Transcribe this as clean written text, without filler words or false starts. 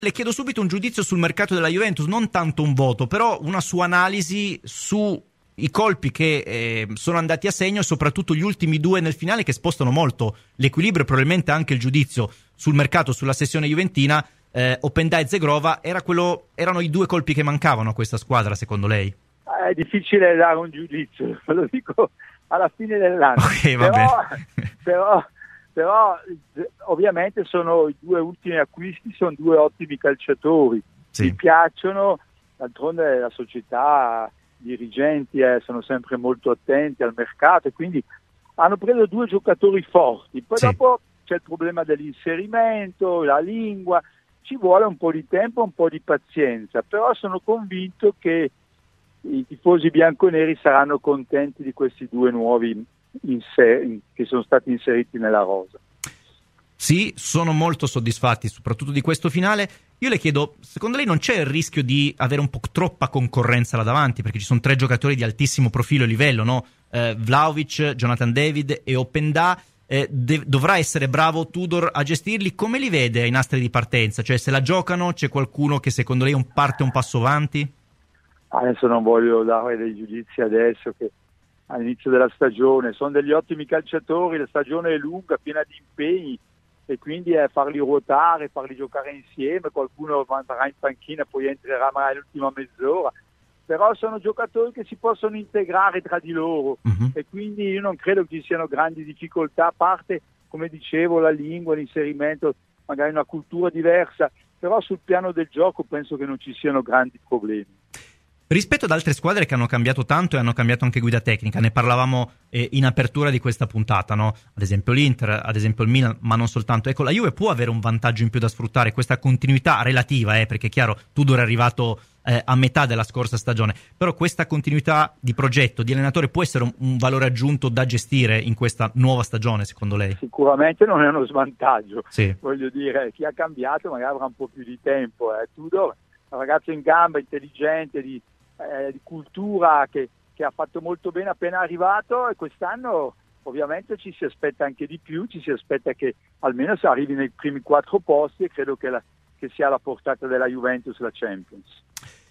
Le chiedo subito un giudizio sul mercato della Juventus, non tanto un voto, però una sua analisi su i colpi che sono andati a segno e soprattutto gli ultimi due nel finale che spostano molto l'equilibrio e probabilmente anche il giudizio sul mercato, sulla sessione juventina. Openda e Zegrova erano i due colpi che mancavano a questa squadra, secondo lei? È difficile dare un giudizio, lo dico alla fine dell'anno. Okay, va bene. Però ovviamente sono i due ultimi acquisti, sono due ottimi calciatori, sì. Mi piacciono, d'altronde la società, i dirigenti sono sempre molto attenti al mercato e quindi hanno preso due giocatori forti, poi dopo c'è il problema dell'inserimento, la lingua, ci vuole un po' di tempo, un po' di pazienza, però sono convinto che i tifosi bianconeri saranno contenti di questi due nuovi che sono stati inseriti nella rosa. Sì, sono molto soddisfatti soprattutto di questo finale. Io le chiedo, secondo lei non c'è il rischio di avere un po' troppa concorrenza là davanti, perché ci sono tre giocatori di altissimo profilo e livello, no? Vlahovic, Jonathan David e Openda. Dovrà essere bravo Tudor a gestirli. Come li vede ai nastri di partenza? Cioè, se la giocano, c'è qualcuno che secondo lei parte un passo avanti? Adesso non voglio dare dei giudizi adesso, che all'inizio della stagione sono degli ottimi calciatori, la stagione è lunga, piena di impegni e quindi farli ruotare, farli giocare insieme, qualcuno andrà in panchina, poi entrerà magari l'ultima mezz'ora, però sono giocatori che si possono integrare tra di loro e quindi io non credo che ci siano grandi difficoltà, a parte, come dicevo, la lingua, l'inserimento, magari una cultura diversa, però sul piano del gioco penso che non ci siano grandi problemi. Rispetto ad altre squadre che hanno cambiato tanto e hanno cambiato anche guida tecnica, ne parlavamo in apertura di questa puntata, no? Ad esempio l'Inter, ad esempio il Milan, ma non soltanto. Ecco, la Juve può avere un vantaggio in più da sfruttare, questa continuità relativa, perché è chiaro, Tudor è arrivato a metà della scorsa stagione, però questa continuità di progetto, di allenatore può essere un valore aggiunto da gestire in questa nuova stagione, secondo lei? Sicuramente non è uno svantaggio, sì. Voglio dire, chi ha cambiato magari avrà un po' più di tempo, Tudor è un ragazzo in gamba, intelligente, di cultura che ha fatto molto bene appena arrivato e quest'anno ovviamente ci si aspetta anche di più, ci si aspetta che almeno si arrivi nei primi 4 posti e credo che sia alla portata della Juventus la Champions.